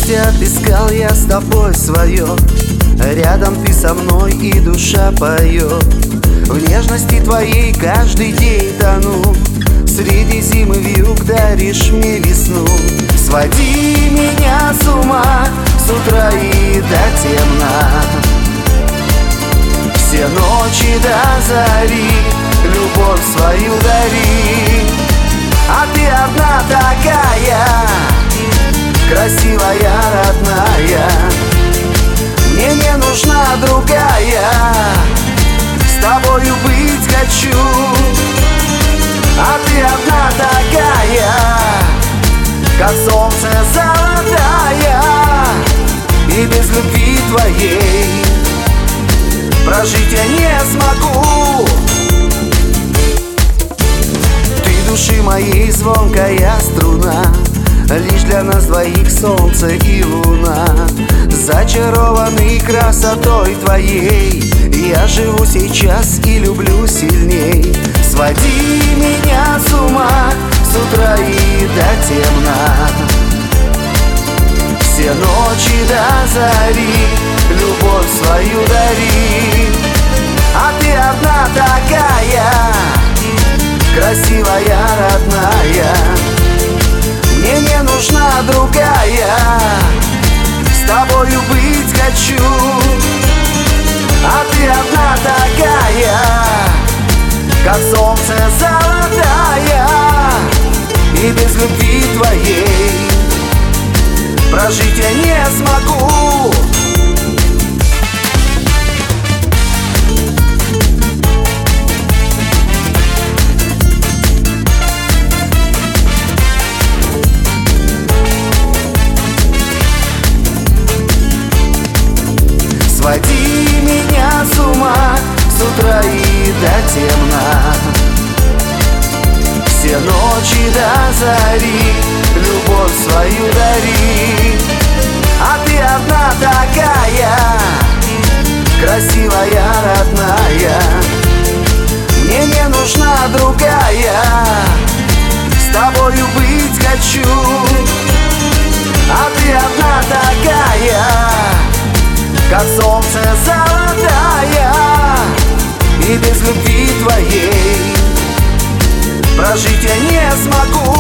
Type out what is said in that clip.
счастье отыскал я с тобой свое. Рядом ты со мной и душа поет. В нежности твоей каждый день тону. Среди зимы вьюг даришь мне весну. Своди меня с ума с утра и до темна. Все ночи до зари любовь свою дари. А ты одна такая, красивая, родная. Мне не нужна другая, с тобою быть хочу. А ты одна такая, как солнце золотая. И без любви твоей прожить я не смогу. Ты души моей звонкая струна, лишь для нас двоих солнце и луна. Зачарованный красотой твоей, я живу сейчас и люблю сильней. Своди меня с ума с утра и до темна. Все ночи до зари любовь свою дари. А ты одна такая, красивая, родная. Мне не нужна другая, с тобою быть хочу. А ты одна такая, как солнце золотая. И без любви твоей прожить я не смогу. Своди меня с ума с утра и до темна. Все ночи до зари любовь свою дари. А ты одна такая, красивая, родная. Мне не нужна другая, с тобою быть хочу. А ты одна такая, как солнце золотая. И без любви твоей прожить я не смогу.